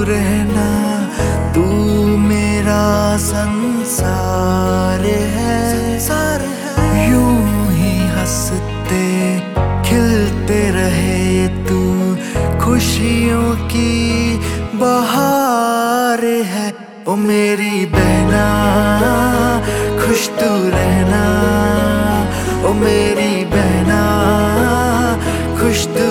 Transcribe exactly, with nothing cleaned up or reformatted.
रहना, तू मेरा संसार है, संसार है। यूं ही हंसते खिलते रहे तू, खुशियों की बहार है। ओ मेरी बहना खुश तू रहना, ओ मेरी बहना खुश तू